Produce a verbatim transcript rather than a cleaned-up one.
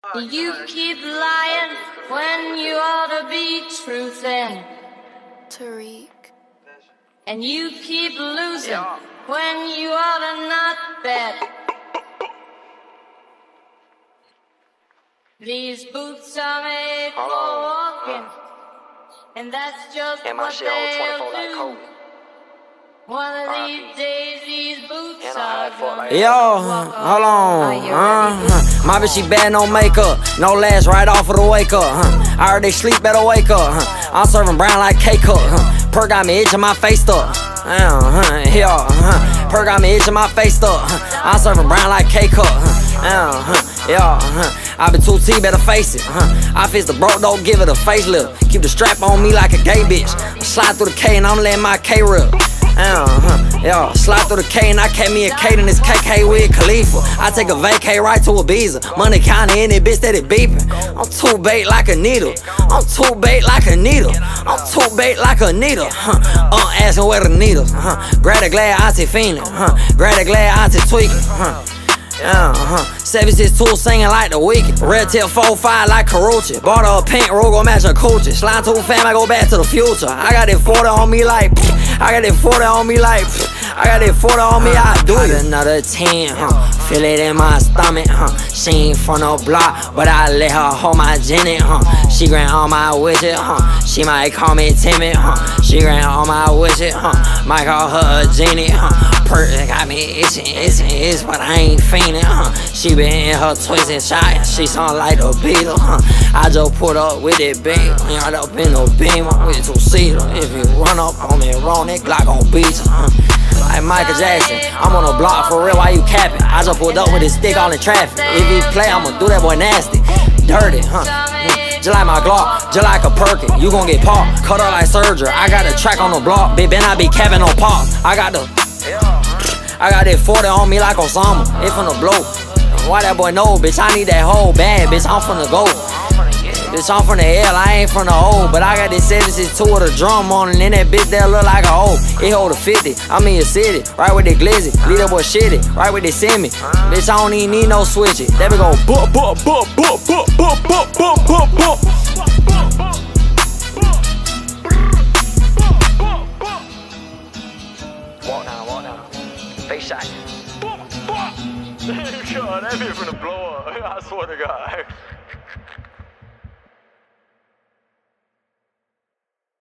You keep lying when you ought to be truthing. Tariq. And you keep losing when you ought to not bet. These boots are made for walking, and that's just and my what shit hold they'll twenty-four like do. Kobe. One of these days, these boots are gonna Yo, hold on, uh, my bitch she bad, no makeup, no lash right off of the wake up, huh? I heard they sleep, better wake up, huh? I'm serving brown like K-Cup, huh? Per got me itching my face up, uh, huh? Yeah, huh? Per got me itching my face up, huh? I'm serving brown like K-Cup, huh? Uh, huh? Yeah, huh? I been two T, better face it, huh? I fix the broke, don't give it a facelift. Keep the strap on me like a gay bitch. I slide through the K and I'm letting my K rip. Uh-huh, yeah, slide through the K and I kept me a K in this K K with Khalifa. I take a vacay right to Ibiza. Money counter in it, bitch, that it beeping. I'm too bait like a needle. I'm too bait like a needle. I'm too bait like a needle. Huh? Uh, asking where the needles. Huh? Grab the glad auntie feeling. Huh? Grab the glad auntie tweaking. Huh? Uh-huh. seven six two singing like the Weeknd. Red tip four five like Karuchi. Bought her a pink robe, gon' match her coochie. Slide too fam, I go back to the future. I got that forty on me like I got that forty on me like I got that forty on me, I do it. Another ten, huh? Feel it in my stomach, huh? She ain't from no block, but I let her hold my Janet, huh? She grant all my wishes, huh? She might call me timid, huh? She grant all my wishes, huh? Might call her a genie, huh? Perk got me itching, itching, itch, but I ain't fiending, huh? She been in her twisted shot, she sound like the Beatles, huh? I just put up with it big, right up in the beamer with two-seater. If you run up on me wrong, that Glock gon' beat you, huh? Like Michael Jackson, I'm on the block for real, why you capping? I just pulled up with his stick all in traffic. If he play, I'ma do that boy nasty, dirty, huh? Just like my Glock, just like a Perkin, you gon' get popped. Cut up like surgery, I got a track on the block, bitch, Ben I be capping on pop. I got the, I got that forty on me like Osama, it finna blow. Why that boy know, bitch, I need that whole bad, bitch, I'm finna go. Bitch, I'm from the L, I ain't from the O. But I got this seven six two with a drum on it, and that bitch that look like a O. It hold a fifty, I'm in your city, right with the glizzy. Leave that boy shitty, right with the semi. Bitch, I don't even need no switchy. That bitch go bup, bup, bup, bup, bup, bup, bup, bup, bup, bup. Walk down, walk down. Face shot. God, that bitch finna blow up. I swear to God.